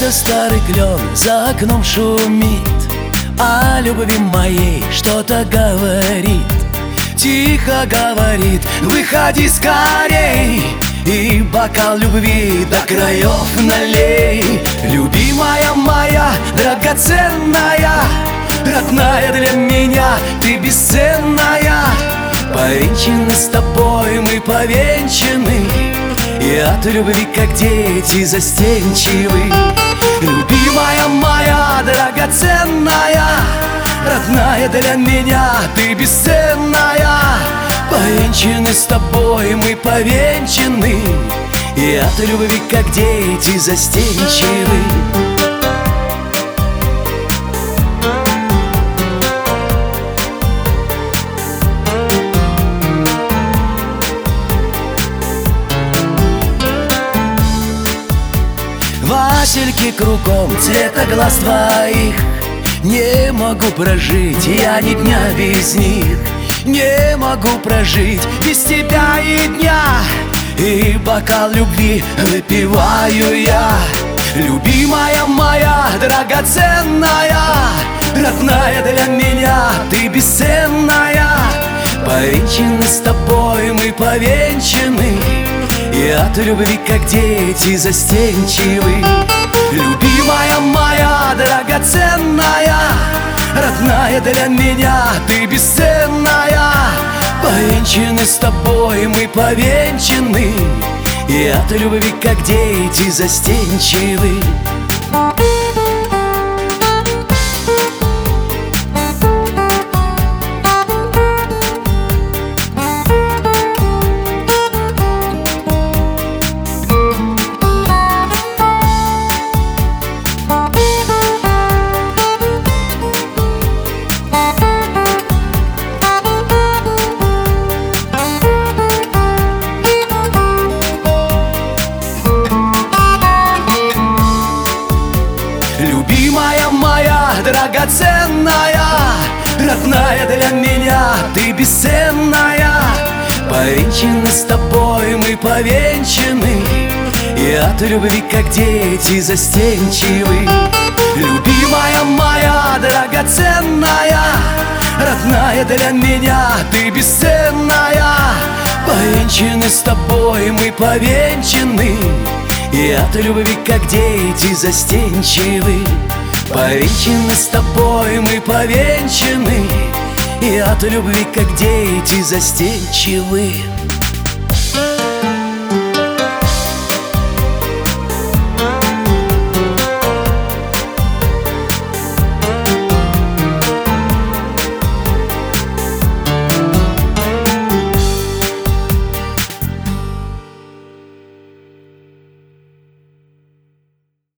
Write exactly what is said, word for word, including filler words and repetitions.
Это старый клен за окном шумит, о любви моей что-то говорит. Тихо говорит: выходи скорей и бокал любви до краев налей. Любимая моя, драгоценная, родная для меня, ты бесценная. Повенчаны с тобой мы, повенчаны, и от любви, как дети, застенчивы. Любимая моя, драгоценная, родная для меня, ты бесценная. Повенчаны с тобой мы, повенчаны, и от любви, как дети, застенчивы. Васильки кругом, цвета глаз твоих, не могу прожить я ни дня без них. Не могу прожить без тебя и дня, и бокал любви выпиваю я. Любимая моя, драгоценная, родная для меня, ты бесценная. Повенчаны с тобой мы, повенчаны, и от любви, как дети, застенчивы. Любимая моя, драгоценная, родная для меня, ты бесценная. Повенчаны с тобой мы, повенчаны, и от любви, как дети, застенчивы. Любимая моя, драгоценная, родная для меня, ты бесценная. Повенчаны с тобой мы, повенчаны, и от любви, как дети, застенчивы. Любимая моя, драгоценная, родная для меня, ты бесценная. Повенчаны с тобой мы, повенчаны, и от любви, как дети, застенчивы. Повенчаны с тобой мы, повенчаны, и от любви, как дети, застенчивы.